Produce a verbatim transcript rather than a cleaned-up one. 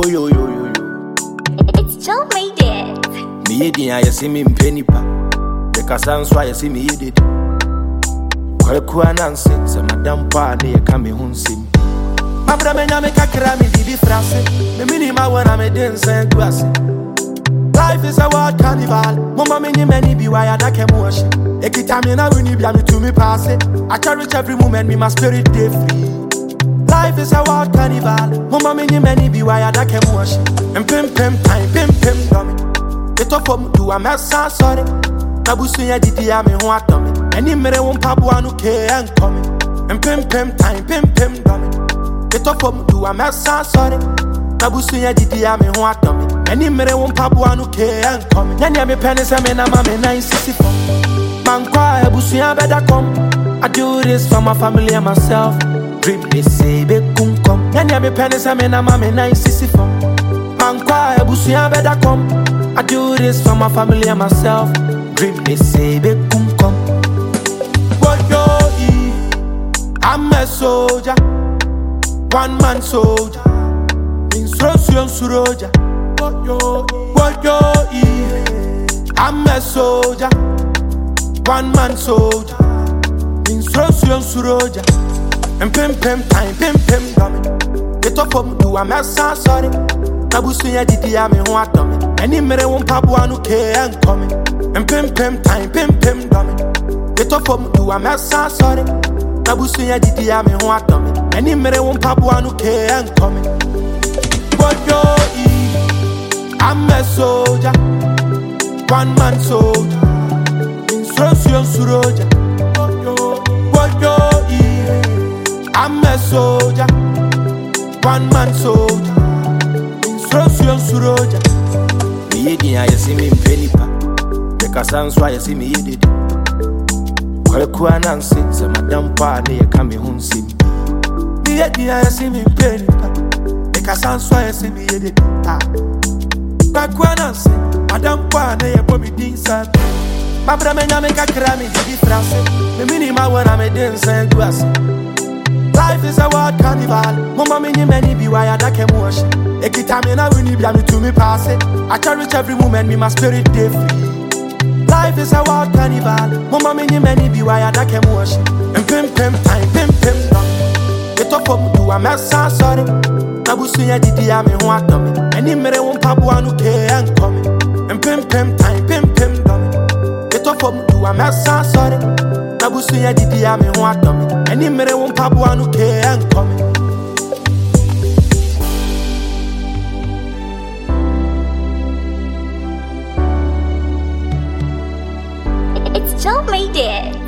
yo yo yo yo. It's Joe made it. Me yedi ya see me mpeni pa. The kasan so ya see me yedi. Kwaku ananse se madam pa na ye ka me ho nsem. Abra me nya me kakra me bibi frase. Me minima wana me den sen guase. Life is a wild carnival. Mama me ni many be why I da kem wash. Ekita me na wini bia me to me pass it. I cherish every moment me my spirit dey free. Life is a wild carnival. Mama me ni many be why I da kem wash. And pim pim time pim pim dummy. It up for do a mess sorry. Na busu ya didi ya me ho atomi. Any mere won pabua no ke en coming. And pim pim time pim pim dummy. It up for do a mess sorry. Na busu ya didi ya me ho atomi. Any mere won pabua no ke en coming. Nyanya me penny se me na ma me nine sixty four. Man kwa busu ya better come. I do this for my family and myself. Dream they say be kum come. Nyanya me penny se me na ma me nine sixty four. Man kwa busu ya better come. I do this for my family and myself. Dream they say be kum come. What yo e? I'm a soldier, one man soldier. Instruction suroja. What yo e? What yo e? I'm a soldier, one man soldier. Instruction suroja. And pim pim time pim pim dummy. Get up um do a mess sorry. Nabusu ya didi ya me ho atomi. Any mere won pabua no ke en coming. And pim pim time pim pim dummy. Get up um do a mess sorry. Nabusu ya didi ya me ho atomi. Any mere won pabua no ke en coming. But yo e, I'm a soldier, one man soldier. Instruction suroja. But yo e, I'm a soldier, one man soldier. Instruction suroja. Me yedi ya see me mpeni pa. The kasan so ya see me yedi. Kwaku ananse se madam pa na ye ka me ho nsem. Me yedi ya see me mpeni pa. The kasan so ya see me yedi. Ah. Kwaku ananse madam pa na ye bo me din sa. Babra me nya me kakra me di frase. Me minima wana me den sen guase. Life is a wild carnival. Mama me ni many be why I da kem wash. Ekita me na wini bia me to me pass it. I cherish every moment me my spirit dey free. Life is a wild carnival. Mama me ni many be why I da kem wash. And pim pim time pim pim dummy. It up for do a mess sorry. Na busu ya didi ya me ho atomi. Any mere won pabua no ke en coming. And pim pim time pim pim dummy. It up for do a mess sorry. Nabusu ya didi ya me ho atomi. Any mere won pabua no ke en coming. It's Joe made it.